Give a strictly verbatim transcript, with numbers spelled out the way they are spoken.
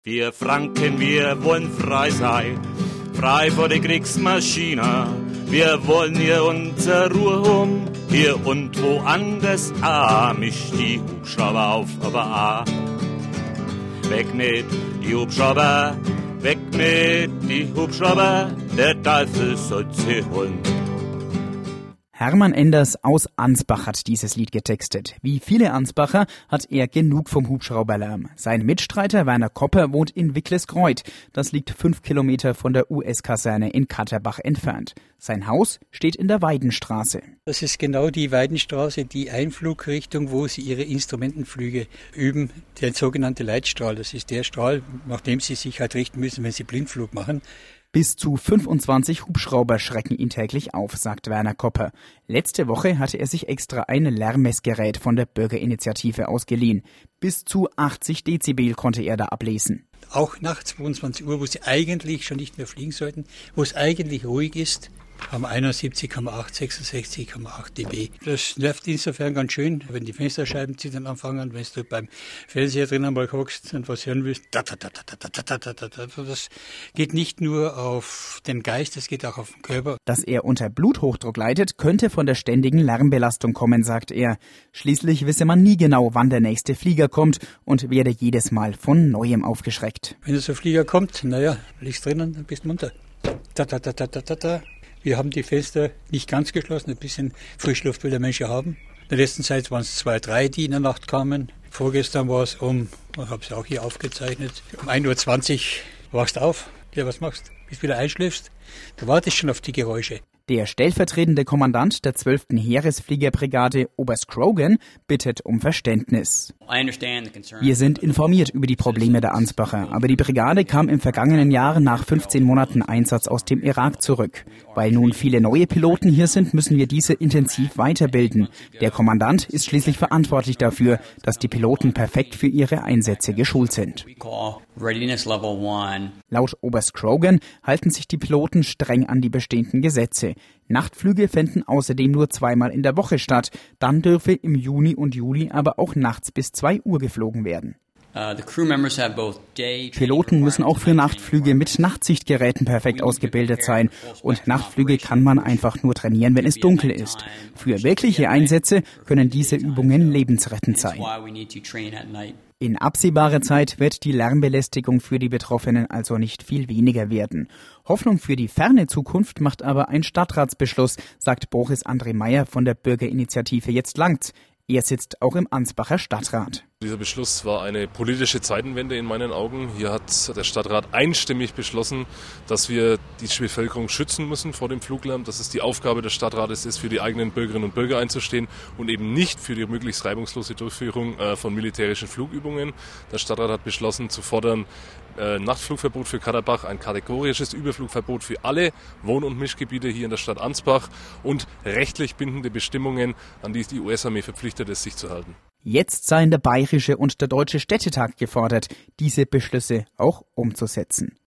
Wir Franken, wir wollen frei sein, frei vor der Kriegsmaschine. Wir wollen hier unsere Ruhe um, hier und woanders. Ah, mich die Hubschrauber auf, aber ah. Weg mit die Hubschrauber, weg mit die Hubschrauber, der Teufel soll sie holen. Hermann Enders aus Ansbach hat dieses Lied getextet. Wie viele Ansbacher hat er genug vom Hubschrauberlärm. Sein Mitstreiter Werner Kopper wohnt in Wicklesgreuth. Das liegt fünf Kilometer von der U S-Kaserne in Katterbach entfernt. Sein Haus steht in der Weidenstraße. Das ist genau die Weidenstraße, die Einflugrichtung, wo sie ihre Instrumentenflüge üben, der sogenannte Leitstrahl. Das ist der Strahl, nach dem sie sich halt richten müssen, wenn sie Blindflug machen. Bis zu fünfundzwanzig Hubschrauber schrecken ihn täglich auf, sagt Werner Kopper. Letzte Woche hatte er sich extra ein Lärmmessgerät von der Bürgerinitiative ausgeliehen. Bis zu achtzig Dezibel konnte er da ablesen. Auch nach zweiundzwanzig Uhr, wo sie eigentlich schon nicht mehr fliegen sollten, wo es eigentlich ruhig ist, haben einundsiebzig Komma acht, sechsundsechzig Komma acht dB. Das nervt insofern ganz schön, wenn die Fensterscheiben zittern anfangen, wenn du beim Fernseher drinnen mal guckst und was hören willst. Das geht nicht nur auf den Geist, das geht auch auf den Körper. Dass er unter Bluthochdruck leidet, könnte von der ständigen Lärmbelastung kommen, sagt er. Schließlich wisse man nie genau, wann der nächste Flieger kommt und werde jedes Mal von Neuem aufgeschreckt. Wenn so ein Flieger kommt, naja, liegst drinnen, dann bist du munter. Ta, ta, ta, ta, ta, ta. Wir haben die Fenster nicht ganz geschlossen, ein bisschen Frischluft will der Mensch ja haben. In der letzten Zeit waren es zwei, drei, die in der Nacht kamen. Vorgestern war es um, ich habe es auch hier aufgezeichnet, um ein Uhr zwanzig wachst auf. Ja, was machst du? Bis du wieder einschläfst. Du wartest schon auf die Geräusche. Der stellvertretende Kommandant der zwölften Heeresfliegerbrigade, Oberst Krogan, bittet um Verständnis. Wir sind informiert über die Probleme der Ansbacher, aber die Brigade kam im vergangenen Jahr nach fünfzehn Monaten Einsatz aus dem Irak zurück. Weil nun viele neue Piloten hier sind, müssen wir diese intensiv weiterbilden. Der Kommandant ist schließlich verantwortlich dafür, dass die Piloten perfekt für ihre Einsätze geschult sind. Laut Oberst Krogan halten sich die Piloten streng an die bestehenden Gesetze. Nachtflüge fänden außerdem nur zweimal in der Woche statt. Dann dürfe im Juni und Juli aber auch nachts bis zwei Uhr geflogen werden. Piloten müssen auch für Nachtflüge mit Nachtsichtgeräten perfekt ausgebildet sein. Und Nachtflüge kann man einfach nur trainieren, wenn es dunkel ist. Für wirkliche Einsätze können diese Übungen lebensrettend sein. In absehbarer Zeit wird die Lärmbelästigung für die Betroffenen also nicht viel weniger werden. Hoffnung für die ferne Zukunft macht aber ein Stadtratsbeschluss, sagt Boris André Meyer von der Bürgerinitiative Jetzt langt's. Er sitzt auch im Ansbacher Stadtrat. Dieser Beschluss war eine politische Zeitenwende in meinen Augen. Hier hat der Stadtrat einstimmig beschlossen, dass wir die Bevölkerung schützen müssen vor dem Fluglärm, dass es die Aufgabe des Stadtrates ist, für die eigenen Bürgerinnen und Bürger einzustehen und eben nicht für die möglichst reibungslose Durchführung von militärischen Flugübungen. Der Stadtrat hat beschlossen zu fordern, äh, Nachtflugverbot für Katterbach, ein kategorisches Überflugverbot für alle Wohn- und Mischgebiete hier in der Stadt Ansbach und rechtlich bindende Bestimmungen, an die die U S-Armee verpflichtet ist, sich zu halten. Jetzt seien der Bayerische und der Deutsche Städtetag gefordert, diese Beschlüsse auch umzusetzen.